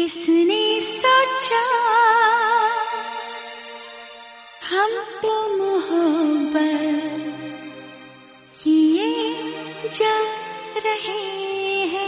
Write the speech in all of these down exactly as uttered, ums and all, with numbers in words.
किसने सोचा हम तो मोहब्बत किए जा रहे हैं।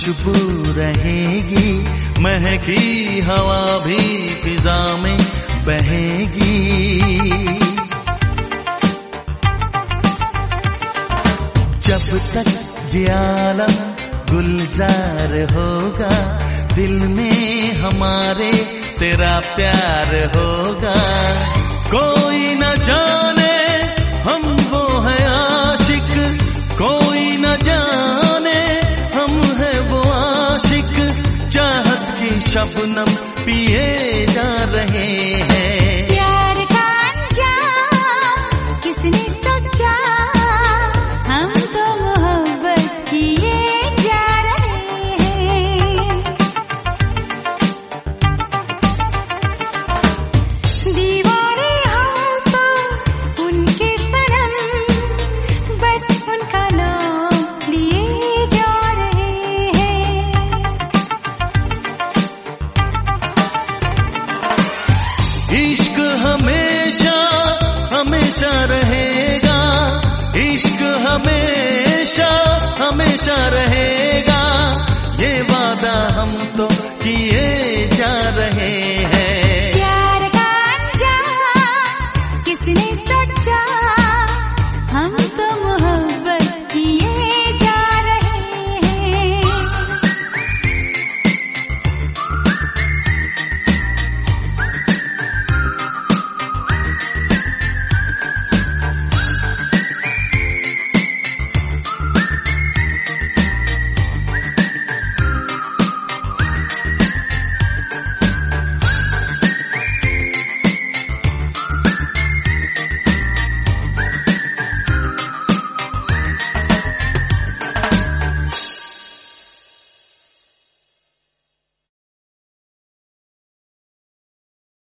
खुशबू रहेगी, महकी हवा भी फिजा में बहेगी। जब तक ये आलम गुलजार होगा, दिल में हमारे तेरा प्यार होगा। कोई न जाने हम वो है आशिक, कोई न जाने हम है वो आशिक, चाहत की शबनम पिए जा रहे हैं। प्यार का अंजाम किसने सोचा, हम तो मोहब्बत किए जा रहे हैं। दीवाने हम तो उनके सनम, बस उनका नाम लिए जा रहे हैं। इश्क हमेशा हमेशा रहेगा, इश्क हमेशा हमेशा रहेगा, ये वादा हम तो किए जा रहे